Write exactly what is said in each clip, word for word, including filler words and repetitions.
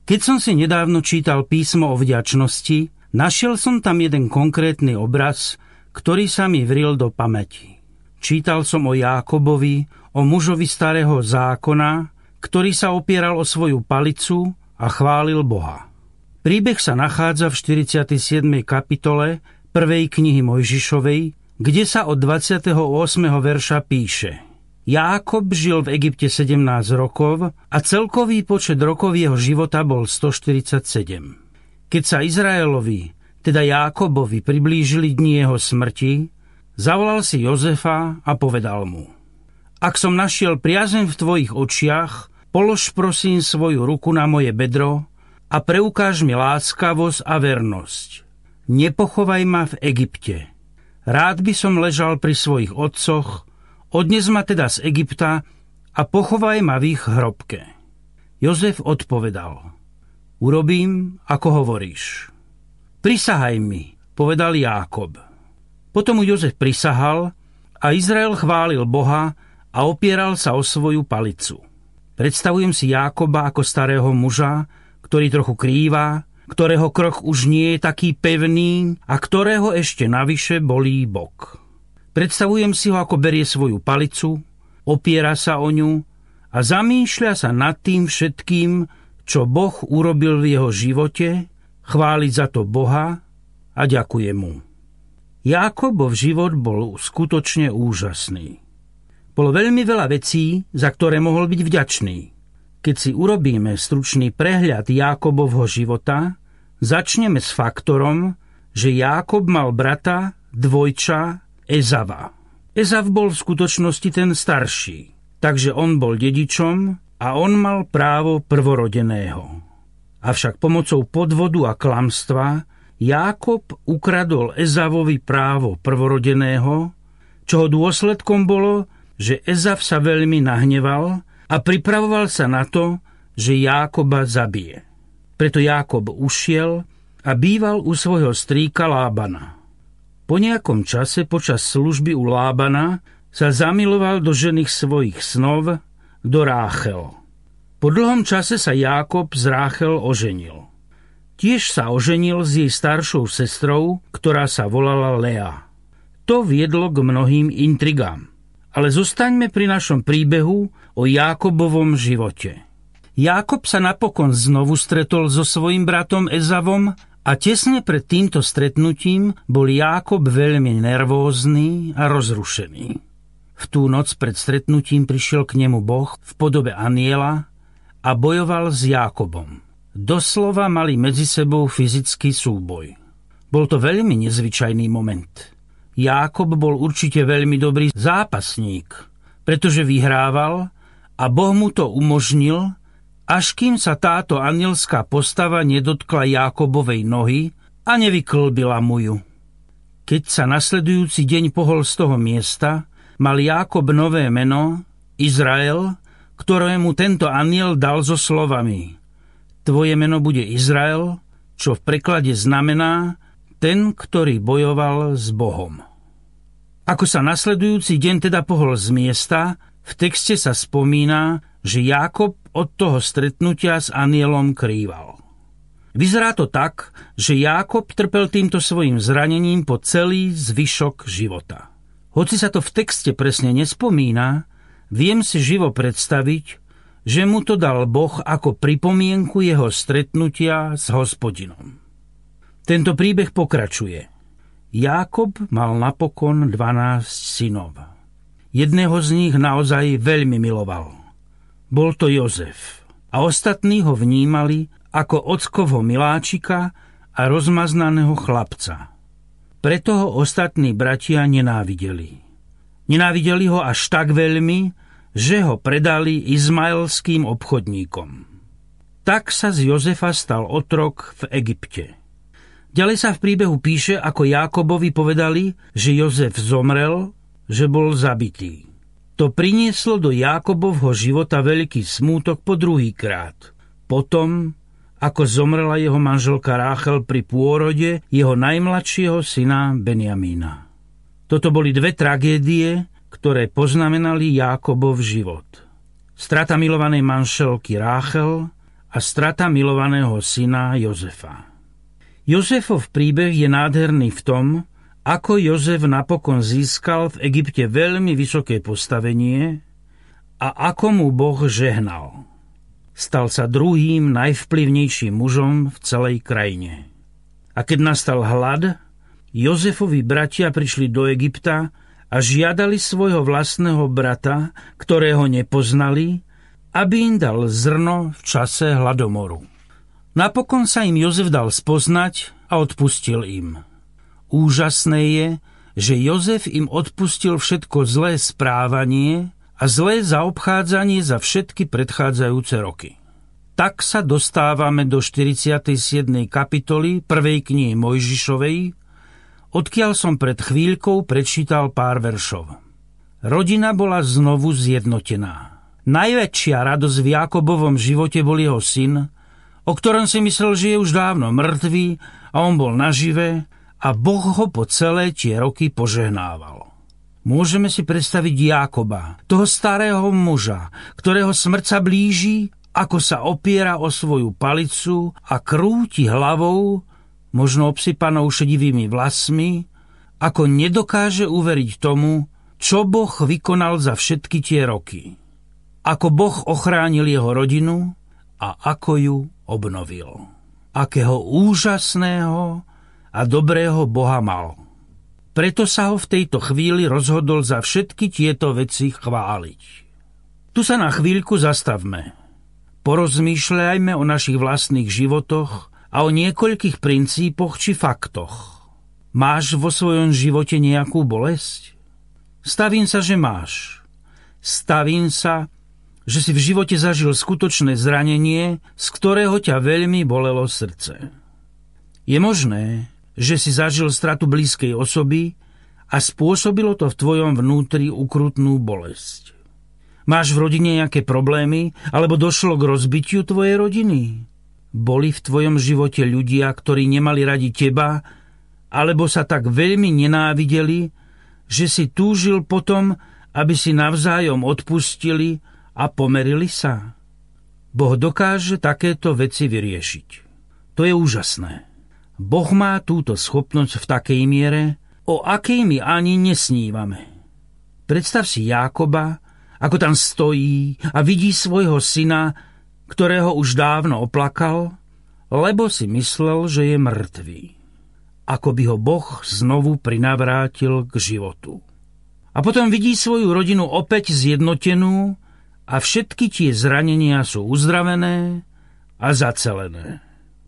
Keď som si nedávno čítal písmo o vďačnosti, našiel som tam jeden konkrétny obraz, ktorý sa mi vril do pamäti. Čítal som o Jákobovi, o mužovi starého zákona, ktorý sa opieral o svoju palicu a chválil Boha. Príbeh sa nachádza v štyridsiatej siedmej kapitole prvej knihy Mojžišovej, kde sa od dvadsiateho ôsmeho verša píše: Jákob žil v Egypte sedemnásť rokov a celkový počet rokov jeho života bol stoštyridsaťsedem. Keď sa Izraelovi, teda Jákobovi, priblížili dni jeho smrti, zavolal si Jozefa a povedal mu: Ak som našiel priazeň v tvojich očiach, polož prosím svoju ruku na moje bedro a preukáž mi láskavosť a vernosť. Nepochovaj ma v Egypte. Rád by som ležal pri svojich otcoch, odnes ma teda z Egypta a pochovaj ma v ich hrobke. Jozef odpovedal: Urobím, ako hovoríš. Prisahaj mi, povedal Jákob. Potom mu Jozef prisahal a Izrael chválil Boha a opieral sa o svoju palicu. Predstavujem si Jákoba ako starého muža, ktorý trochu krýva, ktorého krok už nie je taký pevný a ktorého ešte navyše bolí bok. Predstavujem si ho, ako berie svoju palicu, opiera sa o ňu a zamýšľa sa nad tým všetkým, čo Boh urobil v jeho živote, chváli za to Boha a ďakuje mu. Jákobov život bol skutočne úžasný. Bolo veľmi veľa vecí, za ktoré mohol byť vďačný. Keď si urobíme stručný prehľad Jákobovho života, začneme s faktorom, že Jákob mal brata, dvojča Ezava. Ezav bol v skutočnosti ten starší, takže on bol dedičom a on mal právo prvorodeného. Avšak pomocou podvodu a klamstva Jákob ukradol Ezavovi právo prvorodeného, čoho dôsledkom bolo, že Ezav sa veľmi nahneval a pripravoval sa na to, že Jákoba zabije. Preto Jákob ušiel a býval u svojho strýka Lábana. Po nejakom čase počas služby u Lábana sa zamiloval do ženy svojich snov, do Ráchel. Po dlhom čase sa Jákob z Ráchel oženil. Tiež sa oženil s jej staršou sestrou, ktorá sa volala Lea. To viedlo k mnohým intrigám. Ale zostaňme pri našom príbehu o Jákobovom živote. Jákob sa napokon znovu stretol so svojím bratom Ezavom a tesne pred týmto stretnutím bol Jákob veľmi nervózny a rozrušený. V tú noc pred stretnutím prišiel k nemu Boh v podobe anjela a bojoval s Jákobom. Doslova mali medzi sebou fyzický súboj. Bol to veľmi nezvyčajný moment. Jákob bol určite veľmi dobrý zápasník, pretože vyhrával a Boh mu to umožnil, až kým sa táto anjelská postava nedotkla Jákobovej nohy a nevyklbila mu ju. Keď sa nasledujúci deň pohol z toho miesta, mal Jákob nové meno, Izrael, ktorému tento anjel dal so slovami: Tvoje meno bude Izrael, čo v preklade znamená ten, ktorý bojoval s Bohom. Ako sa nasledujúci deň teda pohol z miesta, v texte sa spomína, že Jákob od toho stretnutia s anjelom krýval. Vyzerá to tak, že Jákob trpel týmto svojim zranením po celý zvyšok života. Hoci sa to v texte presne nespomína, viem si živo predstaviť, že mu to dal Boh ako pripomienku jeho stretnutia s Hospodinom. Tento príbeh pokračuje. Jákob mal napokon dvanásť synov. Jedného z nich naozaj veľmi miloval. Bol to Jozef a ostatní ho vnímali ako ockovho miláčika a rozmaznaného chlapca. Preto ho ostatní bratia nenávideli. Nenávideli ho až tak veľmi, že ho predali izmaelským obchodníkom. Tak sa z Jozefa stal otrok v Egypte. Ďalej sa v príbehu píše, ako Jákobovi povedali, že Jozef zomrel, že bol zabitý. To prinieslo do Jákobovho života veľký smútok po druhýkrát. Potom, ako zomrela jeho manželka Ráchel pri pôrode jeho najmladšieho syna Benjamína. Toto boli dve tragédie, ktoré poznamenali Jákobov život. Strata milovanej manželky Ráchel a strata milovaného syna Jozefa. Jozefov príbeh je nádherný v tom, ako Jozef napokon získal v Egypte veľmi vysoké postavenie a ako mu Boh žehnal. Stal sa druhým najvplyvnejším mužom v celej krajine. A keď nastal hlad, Jozefovi bratia prišli do Egypta a žiadali svojho vlastného brata, ktorého nepoznali, aby im dal zrno v čase hladomoru. Napokon sa im Jozef dal spoznať a odpustil im. Úžasné je, že Jozef im odpustil všetko zlé správanie a zlé zaobchádzanie za všetky predchádzajúce roky. Tak sa dostávame do štyridsiatej siedmej kapitoly prvej knihy Mojžišovej, odkiaľ som pred chvíľkou prečítal pár veršov. Rodina bola znovu zjednotená. Najväčšia radosť v Jákobovom živote bol jeho syn, o ktorom si myslel, že je už dávno mŕtvý a on bol nažive a Boh ho po celé tie roky požehnával. Môžeme si predstaviť Jákoba, toho starého muža, ktorého smrť sa blíži, ako sa opiera o svoju palicu a krúti hlavou, možno obsypanou šedivými vlasmi, ako nedokáže uveriť tomu, čo Boh vykonal za všetky tie roky. Ako Boh ochránil jeho rodinu a ako ju obnovil. Akého úžasného a dobrého Boha mal. Preto sa ho v tejto chvíli rozhodol za všetky tieto veci chváliť. Tu sa na chvíľku zastavme. Porozmýšľajme o našich vlastných životoch a o niekoľkých princípoch či faktoch. Máš vo svojom živote nejakú bolesť? Stavím sa, že máš. Stavím sa, že si v živote zažil skutočné zranenie, z ktorého ťa veľmi bolelo srdce. Je možné, že si zažil stratu blízkej osoby a spôsobilo to v tvojom vnútri ukrutnú bolesť. Máš v rodine nejaké problémy, alebo došlo k rozbitiu tvojej rodiny? Boli v tvojom živote ľudia, ktorí nemali radi teba, alebo sa tak veľmi nenávideli, že si túžil potom, aby si navzájom odpustili a pomerili sa? Boh dokáže takéto veci vyriešiť. To je úžasné. Boh má túto schopnosť v takej miere, o akej my ani nesnívame. Predstav si Jákoba, ako tam stojí a vidí svojho syna, ktorého už dávno oplakal, lebo si myslel, že je mŕtvý. Ako by ho Boh znovu prinavrátil k životu. A potom vidí svoju rodinu opäť zjednotenú a všetky tie zranenia sú uzdravené a zacelené.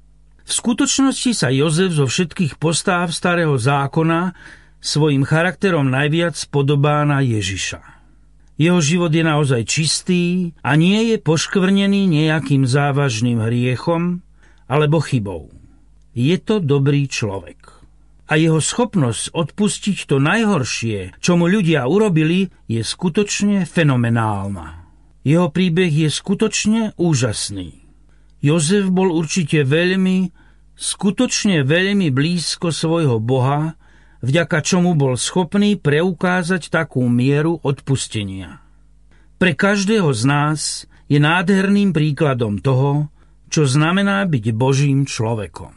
V skutočnosti sa Jozef zo všetkých postáv starého zákona svojim charakterom najviac podobá na Ježiša. Jeho život je naozaj čistý a nie je poškvrnený nejakým závažným hriechom alebo chybou. Je to dobrý človek. A jeho schopnosť odpustiť to najhoršie, čo mu ľudia urobili, je skutočne fenomenálna. Jeho príbeh je skutočne úžasný. Jozef bol určite veľmi, skutočne veľmi blízko svojho Boha, vďaka čomu bol schopný preukázať takú mieru odpustenia. Pre každého z nás je nádherným príkladom toho, čo znamená byť Božím človekom.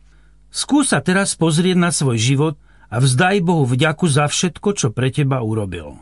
Skús sa teraz pozrieť na svoj život a vzdaj Bohu vďaku za všetko, čo pre teba urobil.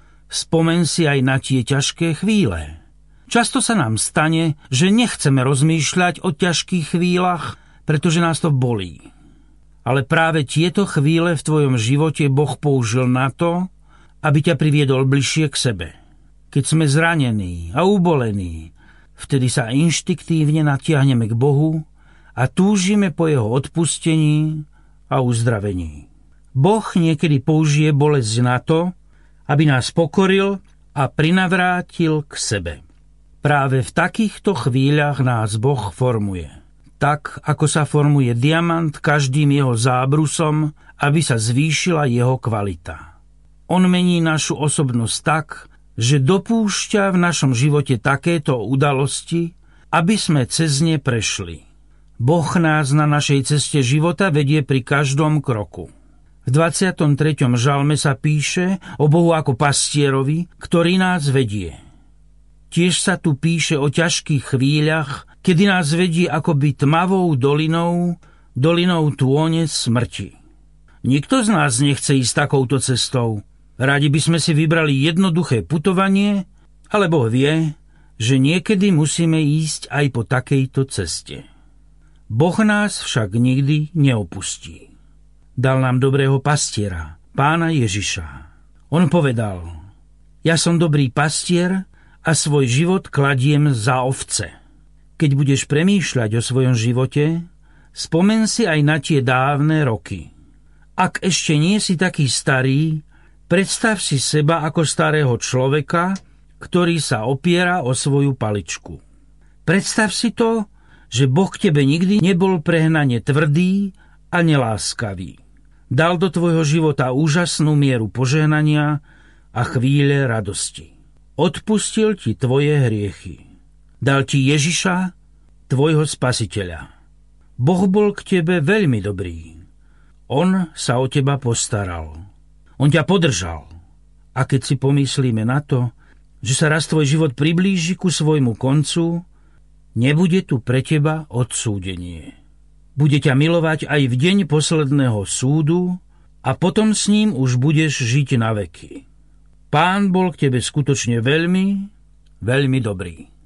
Spomen si aj na tie ťažké chvíle. Často sa nám stane, že nechceme rozmýšľať o ťažkých chvíľach, pretože nás to bolí. Ale práve tieto chvíle v tvojom živote Boh použil na to, aby ťa priviedol bližšie k sebe. Keď sme zranení a ubolení, vtedy sa inštiktívne natiahneme k Bohu a túžime po jeho odpustení a uzdravení. Boh niekedy použije bolesť na to, aby nás pokoril a prinavrátil k sebe. Práve v takýchto chvíľach nás Boh formuje. Tak, ako sa formuje diamant každým jeho zábrusom, aby sa zvýšila jeho kvalita. On mení našu osobnosť tak, že dopúšťa v našom živote takéto udalosti, aby sme cez ne prešli. Boh nás na našej ceste života vedie pri každom kroku. V dvadsiatom treťom žalme sa píše o Bohu ako pastierovi, ktorý nás vedie. Tiež sa tu píše o ťažkých chvíľach, kedy nás vedí akoby tmavou dolinou, dolinou tône smrti. Nikto z nás nechce ísť takouto cestou. Radi by sme si vybrali jednoduché putovanie, ale Boh vie, že niekedy musíme ísť aj po takejto ceste. Boh nás však nikdy neopustí. Dal nám dobrého pastiera, Pána Ježiša. On povedal: ja som dobrý pastier a svoj život kladiem za ovce. Keď budeš premýšľať o svojom živote, spomen si aj na tie dávne roky. Ak ešte nie si taký starý, predstav si seba ako starého človeka, ktorý sa opiera o svoju paličku. Predstav si to, že Boh k tebe nikdy nebol prehnane tvrdý a neláskavý. Dal do tvojho života úžasnú mieru požehnania a chvíle radosti. Odpustil ti tvoje hriechy. Dal ti Ježiša, tvojho spasiteľa. Boh bol k tebe veľmi dobrý. On sa o teba postaral. On ťa podržal. A keď si pomyslíme na to, že sa raz tvoj život priblíži ku svojmu koncu, nebude tu pre teba odsúdenie. Bude ťa milovať aj v deň posledného súdu a potom s ním už budeš žiť na veky. Pán bol k tebe skutočne veľmi, veľmi dobrý.